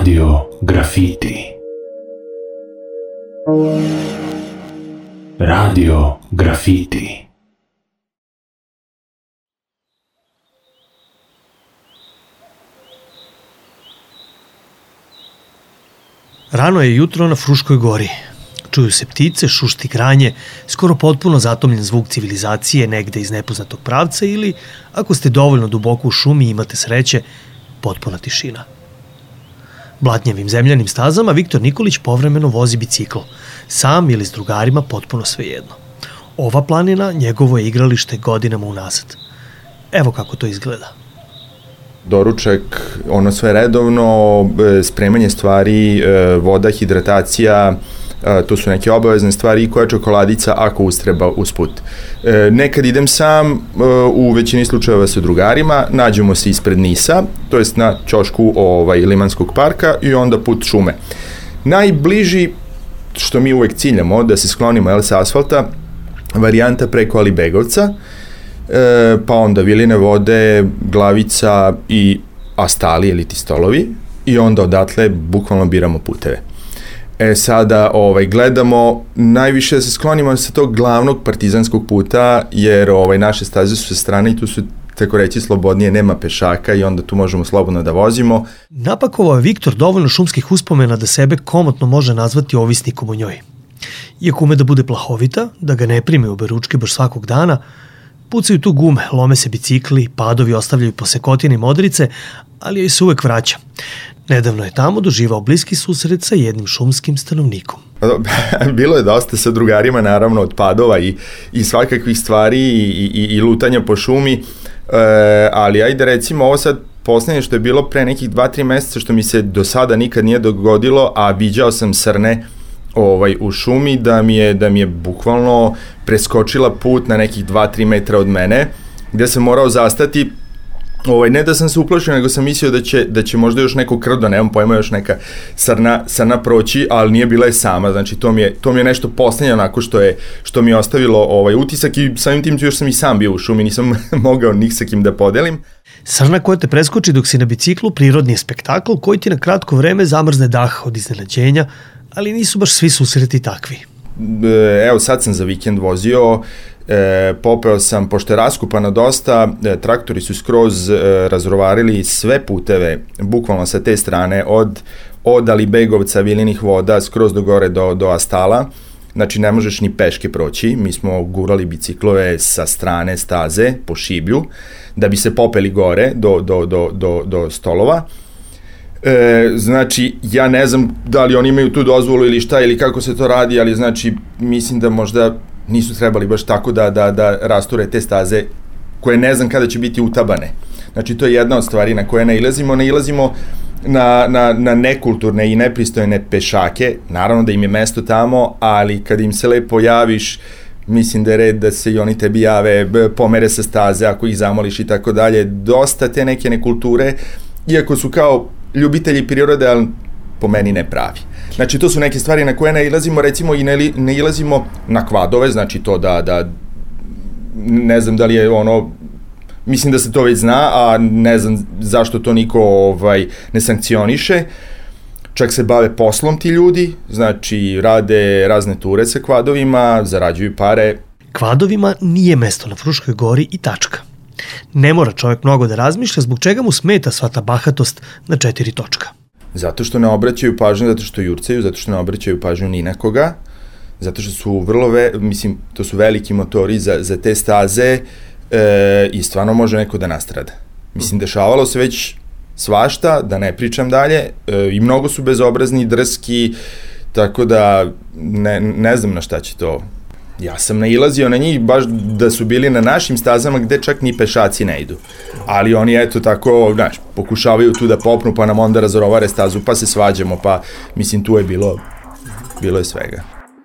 Radio Grafiti. Radio Grafiti. Rano je jutro na Fruškoj gori. Čuju se ptice, šušti granje, skoro potpuno zatomljen zvuk civilizacije negde iz nepoznatog pravca ili, ako ste dovoljno duboko u šumi i imate sreće, potpuna tišina. Blatnjavim zemljanim stazama Viktor Nikolić povremeno vozi bicikl, sam ili s drugarima, potpuno svejedno. Ova planina njegovo je igralište godinama unazad. Evo kako to izgleda. Doručak, ono sve redovno, spremanje stvari, voda, hidratacija, to su neke obavezne stvari i koja čokoladica ako ustreba usput. Nekad idem sam, u većini slučajeva sa drugarima, nađemo se ispred Nisa, to jest na ćošku Limanskog parka i onda put šume. Najbliži, što mi uvek ciljamo, da se sklonimo sa asfalta, varijanta preko Alibegovca, pa onda Viline vode, Glavica i Astali ili ti stolovi i onda odatle bukvalno biramo puteve. Sada gledamo najviše da se sklonimo sa tog glavnog partizanskog puta jer naše staze su sa strane i tu su tako reći slobodnije, nema pešaka i onda tu možemo slobodno da vozimo. Napakovao je Viktor dovoljno šumskih uspomena da sebe komotno može nazvati ovisnikom o njoj. Iako ume da bude plahovita, da ga ne prime u beručke baš svakog dana, pucaju tu gume, lome se bicikli, padovi ostavljaju posekotine i modrice, ali joj se uvek vraća. Nedavno je tamo doživao bliski susret sa jednim šumskim stanovnikom. Bilo je dosta sa drugarima, naravno, od padova i svakakvih stvari i lutanja po šumi, ali ajde recimo ovo sad poslednje što je bilo pre nekih 2-3 meseca što mi se do sada nikad nije dogodilo, a viđao sam srne u šumi da mi je bukvalno preskočila put na nekih 2-3 metra od mene, gde sam morao zastati. Ne da sam se uplašio, nego sam mislio da će možda još neko krdo, nemam pojma, još neka srna proći, ali nije bila je sama, znači to mi je nešto poslednje onako što mi je ostavilo utisak i samim tim još sam i sam bio u šumi, nisam mogao nik sa kim da podelim. Srna koja te preskoči dok si na biciklu prirodni je spektakl koji ti na kratko vreme zamrzne dah od iznenađenja, ali nisu baš svi susreti takvi. Evo sad sam za vikend vozio, popeo sam, pošto je raskupano dosta, traktori su skroz razrovarili sve puteve, bukvalno sa te strane, od Alibegovca, Vilinih voda, skroz do gore do Astala, znači ne možeš ni peške proći, mi smo gurali biciklove sa strane staze po šiblju, da bi se popeli gore do stolova. Znači, ja ne znam da li oni imaju tu dozvolu ili šta, ili kako se to radi, ali znači, mislim da možda nisu trebali baš tako da rasture te staze koje ne znam kada će biti utabane. Znači, to je jedna od stvari na koje nailazimo na nekulturne i nepristojne pešake, naravno da im je mesto tamo, ali kad im se lepo javiš, mislim da je red da se i oni tebi jave, pomere sa staze ako ih zamoliš i tako dalje, dosta te neke nekulture, iako su kao ljubitelji prirode, ali po meni ne pravi. Znači, to su neke stvari na koje nailazimo, recimo i nailazimo na kvadove, znači to da ne znam da li je mislim da se to već zna, a ne znam zašto to niko ne sankcioniše. Čak se bave poslom ti ljudi, znači rade razne ture sa kvadovima, zarađuju pare. Kvadovima nije mesto na Fruškoj gori i tačka. Ne mora čovjek mnogo da razmišlja zbog čega mu smeta sva ta bahatost na 4 točka. Zato što ne obraćaju pažnju, zato što jurcaju, zato što ne obraćaju pažnju ni na koga, zato što su to su veliki motori za te staze i stvarno može neko da nastrada. Mislim, dešavalo se već svašta, da ne pričam dalje, i mnogo su bezobrazni, drski, tako da ne znam na šta će to. Ja sam nailazio na njih baš da su bili na našim stazama gde čak ni pešaci ne idu. Ali oni eto tako, znaš, pokušavaju tu da popnu pa nam onda razrovare stazu pa se svađamo, pa mislim tu je bilo je svega.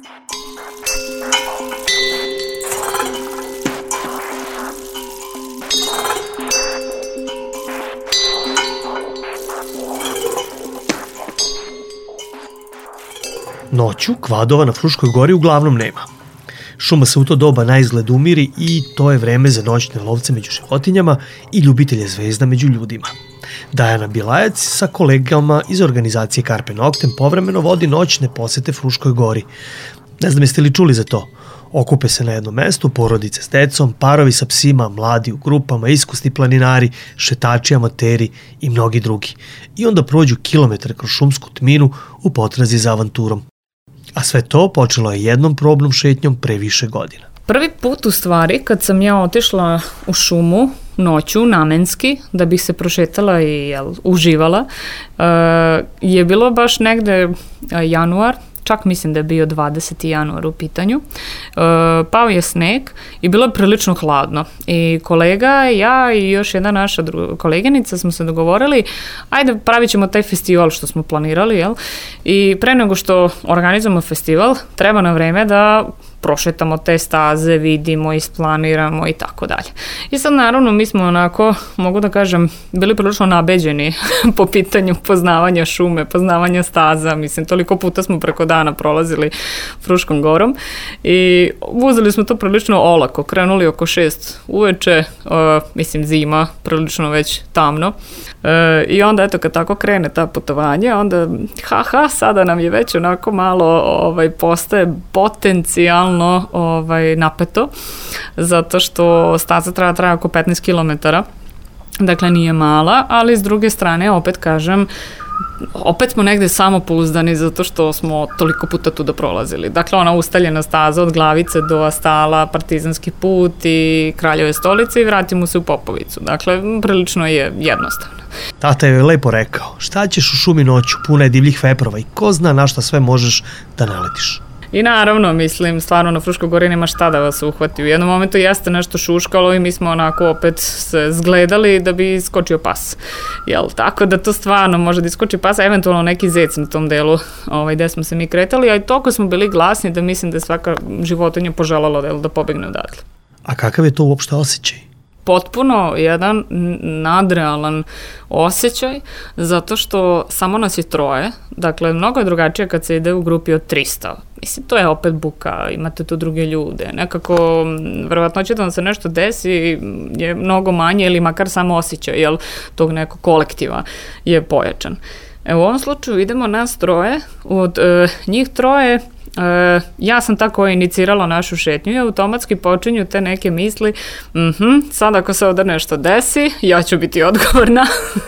Noću kvadova na Fruškoj gori uglavnom nema. Šuma se u to doba na izgled umiri i to je vreme za noćne lovce među životinjama i ljubitelje zvezda među ljudima. Dajana Bilajac sa kolegama iz organizacije Carpe Noctem povremeno vodi noćne posete Fruškoj gori. Ne znam jeste li čuli za to? Okupe se na jednom mestu porodice s decom, parovi sa psima, mladi u grupama, iskusni planinari, šetači, amateri i mnogi drugi. I onda prođu kilometre kroz šumsku tminu u potrazi za avanturom. A sve to počelo je jednom probnom šetnjom pre više godina. Prvi put u stvari kad sam ja otišla u šumu noću namenski da bih se prošetala i uživala je bilo baš negde januar, čak mislim da je bio 20. januar u pitanju. Pao je sneg i bilo je prilično hladno. I kolega, ja i još jedna naša koleginica smo se dogovorili, ajde pravit ćemo taj festival što smo planirali, jel? I pre nego što organizujemo festival, treba na vreme da prošetamo te staze, vidimo, isplaniramo i tako dalje. I sad naravno mi smo onako, mogu da kažem, bili prilično nabeđeni po pitanju poznavanja šume, poznavanja staza, mislim toliko puta smo preko dana prolazili Fruškom gorom i uzeli smo to prilično olako, krenuli oko 6 uveče, mislim zima, prilično već tamno i onda eto kad tako krene ta putovanje, onda sada nam je već onako malo postaje potencijalno napeto, zato što staza traja oko 15 km, dakle nije mala, ali s druge strane, opet kažem, opet smo negde samopouzdani zato što smo toliko puta tu prolazili. Dakle, ona ustaljena staza od Glavice do Astala, Partizanski put i Kraljeve stolice i vratimo se u Popovicu. Dakle, prilično je jednostavno. Tata je lepo rekao, šta ćeš u šumi noću, puna je divljih veprova i ko zna na šta sve možeš da naletiš. I naravno, mislim, stvarno na Fruškoj gori nema šta da vas uhvati. U jednom momentu jeste nešto šuškalo i mi smo onako opet se zgledali da bi iskočio pas. Jel, tako da to stvarno može da iskoči pas, eventualno neki zec na tom delu gde smo se mi kretali, a i toliko smo bili glasni da mislim da je svaka životinja poželala da pobegne odatle. A kakav je to uopšte osjećaj? Potpuno jedan nadrealan osjećaj, zato što samo nas je 3, dakle mnogo je drugačije kad se ide u grupi od 300. Mislim, to je opet buka, imate tu druge ljude, nekako verovatnoća da vam se nešto desi je mnogo manje ili makar samo osjećaj, jel, tog nekog kolektiva je pojačan. U ovom slučaju idemo nas 3, od njih 3 ja sam tako inicirala našu šetnju i automatski počinju te neke misli, sad ako se ovdje nešto desi, ja ću biti odgovorna,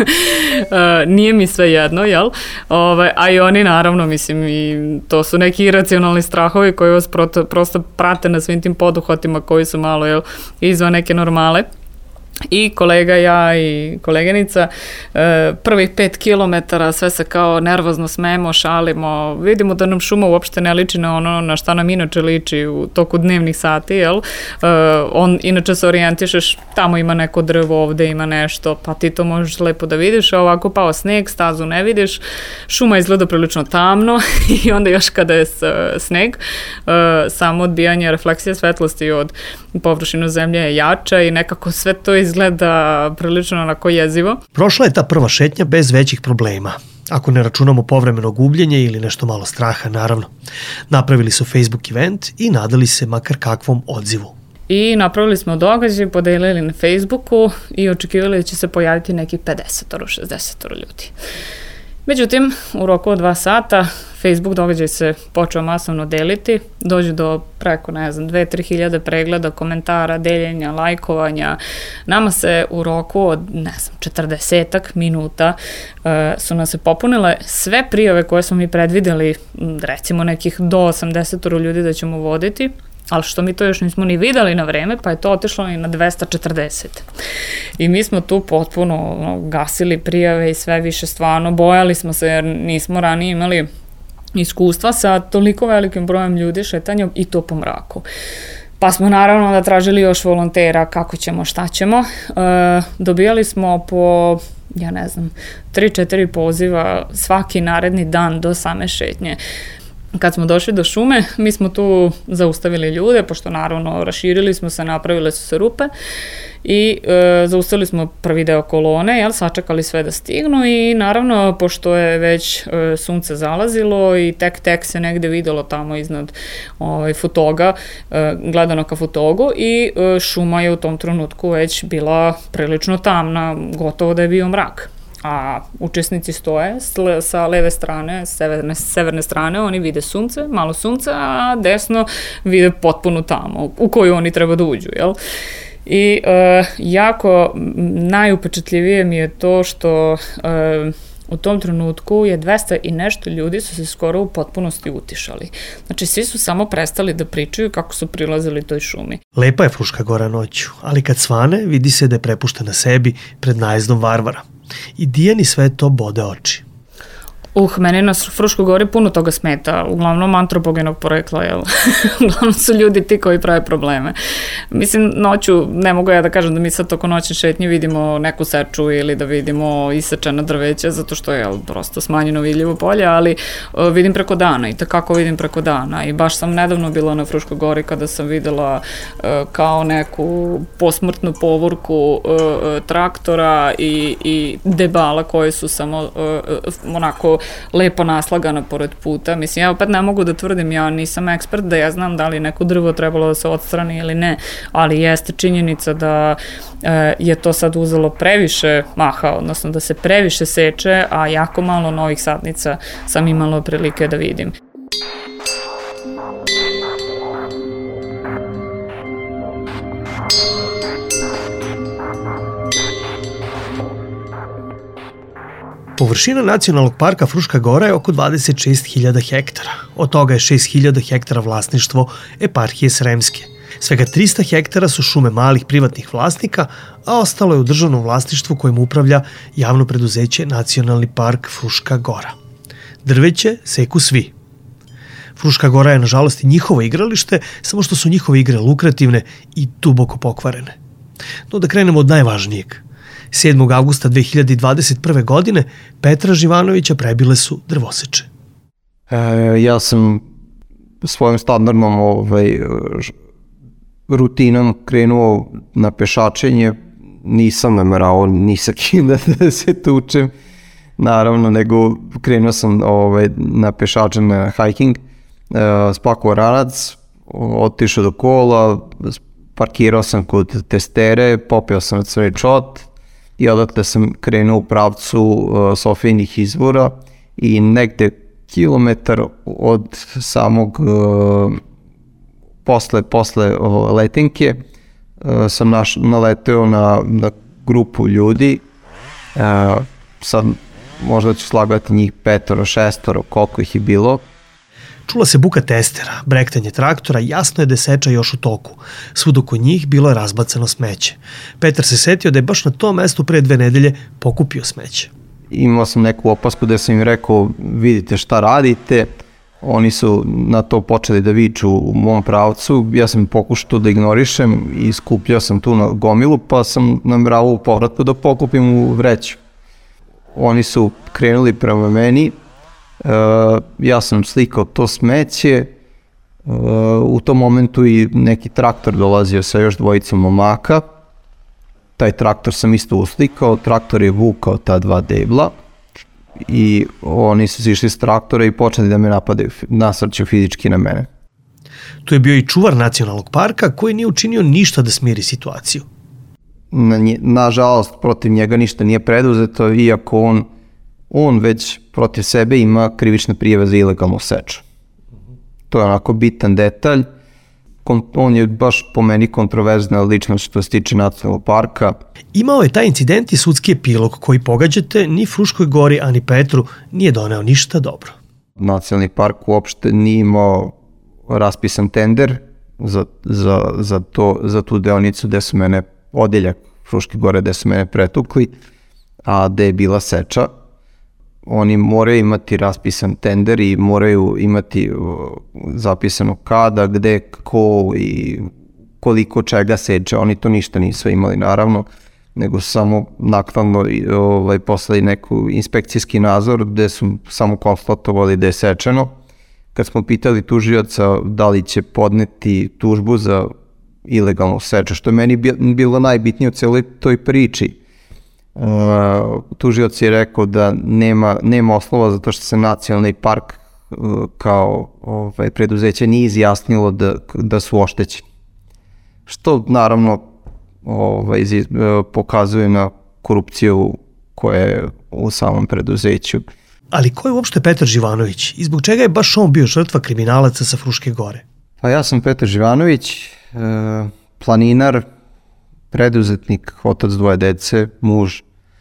nije mi sve jedno, jel? A i oni naravno, mislim, i to su neki iracionalni strahovi koji vas prosto prate na svim tim poduhvatima koji su malo, jel, izvan neke normale. I kolega, ja i koleginica, prvih 5 kilometara sve se kao nervozno smemo, šalimo, vidimo da nam šuma uopšte ne liči na ono na šta nam inače liči u toku dnevnih sati, jel? On inače se orijentišeš, tamo ima neko drvo, ovde ima nešto, pa ti to možeš lepo da vidiš, a ovako pao sneg, stazu ne vidiš, šuma izgleda prilično tamno i onda još kada je sneg, samo odbijanje refleksije svetlosti od površinu zemlje je jača i nekako sve to izgleda prilično onako jezivo. Prošla je ta prva šetnja bez većih problema, ako ne računamo povremeno gubljenje ili nešto malo straha, naravno. Napravili su Facebook event i nadali se makar kakvom odzivu. I napravili smo događaj, podelili na Facebooku i očekivali da će se pojaviti neki 50-60 ljudi. Međutim, u roku od 2 sata Facebook događaj se počeo masovno deliti, dođe do preko, 2-3 hiljade pregleda, komentara, deljenja, lajkovanja. Nama se u roku od, 40 minuta su nas se popunile sve prijave koje smo mi predvideli, recimo nekih do 80 ljudi da ćemo voditi, ali što mi to još nismo ni videli na vreme, pa je to otišlo i na 240. I mi smo tu potpuno gasili prijave i sve više, stvarno bojali smo se jer nismo ranije imali iskustva sa toliko velikim brojem ljudi šetanjem i to po mraku. Pa smo naravno da tražili još volontera, kako ćemo, šta ćemo. Dobijali smo po 3-4 poziva svaki naredni dan do same šetnje. Kad smo došli do šume, mi smo tu zaustavili ljude, pošto naravno raširili smo se, napravile su se rupe i zaustavili smo prvi deo kolone, sačekali sve da stignu i naravno, pošto je već sunce zalazilo i tek se negde videlo tamo iznad Futoga, gledano ka Futogu i šuma je u tom trenutku već bila prilično tamna, gotovo da je bio mrak. a učesnici stoje sa leve strane, severne strane, oni vide sunce, malo sunca, a desno vide potpuno tamo u koju oni treba da uđu, jel? I jako najupečatljivije mi je to što u tom trenutku je 200 i nešto ljudi su se skoro u potpunosti utišali. Znači, svi su samo prestali da pričaju kako su prilazili toj šumi. Lepa je Fruška Gora noću, ali kad svane, vidi se da je prepuštena sebi pred najezdom varvara. I Dijani sve to bode oči. Meni na Fruškoj Gori puno toga smeta, uglavnom antropogenog porekla, jel? Uglavnom su ljudi ti koji prave probleme. Mislim, noću, ne mogu ja da kažem da mi sad toko noćne šetnje vidimo neku seču ili da vidimo isečena drveća, zato što je prosto smanjeno vidljivo polje, ali vidim preko dana i takako vidim preko dana. I baš sam nedavno bila na Fruškoj Gori kada sam videla kao neku posmrtnu povorku traktora i debala koji su samo onako lepo naslagana pored puta. Mislim, ja opet ne mogu da tvrdim, ja nisam ekspert da ja znam da li neko drvo trebalo da se odstrani ili ne, ali jeste činjenica da je to sad uzelo previše maha, odnosno da se previše seče, a jako malo novih sadnica sam imala prilike da vidim. Površina nacionalnog parka Fruška Gora je oko 26.000 hektara. Od toga je 6.000 hektara vlasništvo eparhije Sremske. Svega 300 hektara su šume malih privatnih vlasnika, a ostalo je u državnom vlasništvu kojim upravlja javno preduzeće Nacionalni park Fruška Gora. Drveće seku svi. Fruška Gora je nažalost i njihovo igralište, samo što su njihove igre lukrativne i duboko pokvarene. No da krenemo od najvažnijeg. 7. avgusta 2021. godine Petra Živanovića prebile su drvoseče. Ja sam svojom standardnom rutinom krenuo na pešačenje, nisam namerao ni sa kim da se tučem, naravno, nego krenuo sam na pešačenje, na hiking, spakovao ranac, otišao do kola, parkirao sam kod testere, popio sam crveni čot i odatle sam krenuo u pravcu Sofijnih izvora i negde kilometar od samog posle letenke sam naleteo na grupu ljudi. Sad možda ću slagati njih 5, 6, koliko ih je bilo. Čula se buka testera, brektanje traktora, jasno je da je seča još u toku. Svud oko njih bilo je razbacano smeće. Petar se setio da je baš na tom mestu pre 2 nedelje pokupio smeće. Imao sam neku opasku da sam im rekao, vidite šta radite. Oni su na to počeli da viču u mom pravcu. Ja sam pokušao da ignorišem i skupljao sam tu na gomilu, pa sam nameravao u povratku da pokupim u vreću. Oni su krenuli prema meni. Ja sam slikao to smeće, u tom momentu i neki traktor dolazio sa još 2 momaka, taj traktor sam isto uslikao, traktor je vukao ta 2 debla i oni su sišli s traktora i počeli da me napadaju, nasrću fizički na mene. Tu je bio i čuvar nacionalnog parka koji nije učinio ništa da smiri situaciju. Nažalost, protiv njega ništa nije preduzeto, iako on već protiv sebe ima krivične prijave za ilegalnu seču. To je onako bitan detalj. On je baš po meni kontroverzna ličnost što se tiče nacionalnog parka. Imao je taj incident i sudski epilog koji, pogađate, ni Fruškoj Gori, ani Petru nije doneo ništa dobro. Nacionalni park uopšte nije imao raspisan tender za tu deonicu gde su mene, odeljak Fruške Gore gde su mene pretukli, a gde je bila seča. Oni moraju imati raspisan tender i moraju imati zapisano kada, gde, ko i koliko čega seče. Oni to ništa nisu imali, naravno, nego samo naknadno poslali neku inspekcijski nadzor gde su samo konstatovali da je sečeno. Kad smo pitali tužioca da li će podneti tužbu za ilegalnu seču, što je meni bilo najbitnije u celoj toj priči, tužioc je rekao da nema osnova zato što se nacionalni park kao preduzeće nije izjasnilo da su oštećeni. Što naravno pokazuje na korupciju koje je u samom preduzeću. Ali ko je uopšte Petar Živanović i zbog čega je baš on bio žrtva kriminalaca sa Fruške gore? Pa ja sam Petar Živanović, planinar, preduzetnik, otac 2 dece, muž.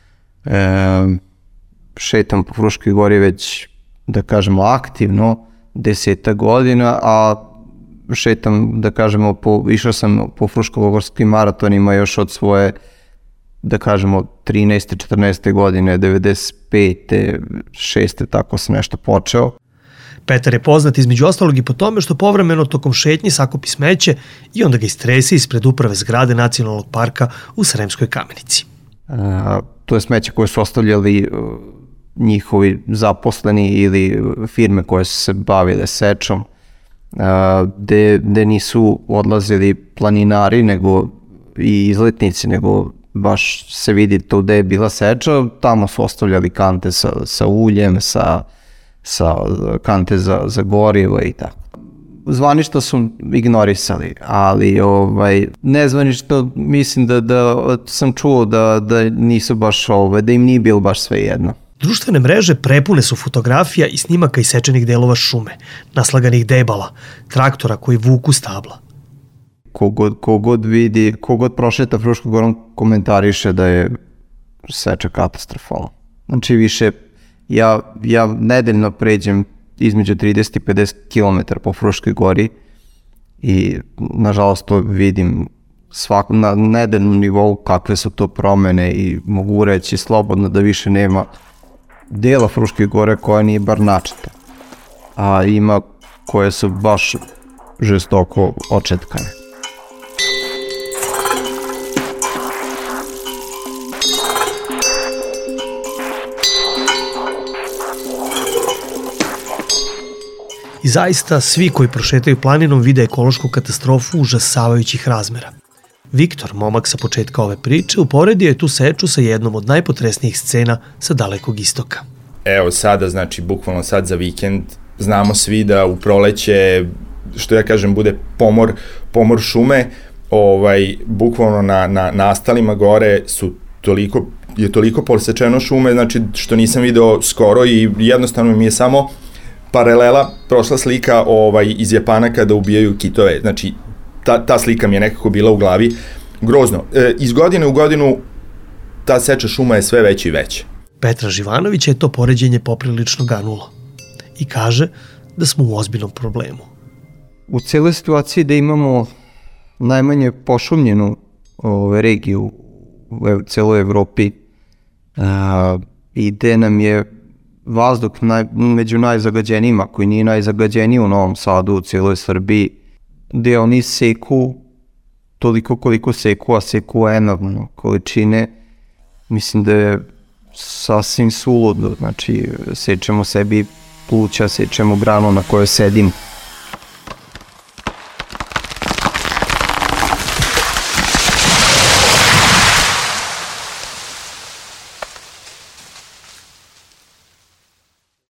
Šetam po Fruškoj gori već, da kažemo, aktivno 10 godina, a šetam, da kažemo, išao sam po fruškogorskim maratonima još od svoje, da kažemo, 13. 14. godine, 95. 6. tako sam nešto počeo. Petar je poznat između ostalog i po tome što povremeno tokom šetnji sakupi smeće i onda ga istresi ispred uprave zgrade Nacionalnog parka u Sremskoj Kamenici. To je smeće koje su ostavljali njihovi zaposleni ili firme koje su se bavile sečom, gde nisu odlazili planinari nego i izletnici, nego baš se vidi to gde je bila seča, tamo su ostavljali kante sa uljem, sa kante za gorivo i tako. Zvanično su ignorisali, ali nezvanično mislim da sam čuo da nisu baš da im nije bilo baš sve jedno. Društvene mreže prepune su fotografija i snimaka isečenih delova šume, naslaganih debala, traktora koji vuku stabla. Kogod vidi, kogod prošeta Fruškom gorom komentariše da je seča katastrofalna. Znači više, ja nedeljno pređem između 30 i 50 km po Fruškoj gori i nažalost to vidim na nedeljnom nivou kakve su to promene i mogu reći slobodno da više nema dela Fruške gore koja nije bar načeta, a ima koje su baš žestoko očetkane. I zaista svi koji prošetaju planinom vide ekološku katastrofu užasavajućih razmera. Viktor, momak sa početka ove priče, uporedio je tu seču sa jednom od najpotresnijih scena sa Dalekog istoka. Evo sada, znači, bukvalno sad za vikend, znamo svi da u proleće, što ja kažem, bude pomor šume, bukvalno na nastalima gore je toliko posečeno šume, znači, što nisam video skoro i jednostavno mi je samo paralela prošla slika iz Japana kada ubijaju kitove, znači, ta slika mi je nekako bila u glavi. Grozno. Iz godine u godinu ta seča šuma je sve veća i veća. Petra Živanovića je to poređenje poprilično ganulo i kaže da smo u ozbiljnom problemu. U cijeloj situaciji da imamo najmanje pošumljenu regiju u cijeloj Evropi i gde nam je vazduh među najzagađenijima, koji nije najzagađeniji u Novom Sadu, u cijeloj Srbiji, gde oni seku toliko koliko seku, a seku enormno količine, mislim da je sasvim suludo, znači sečemo sebi pluća, sečemo granu na kojoj sedimo.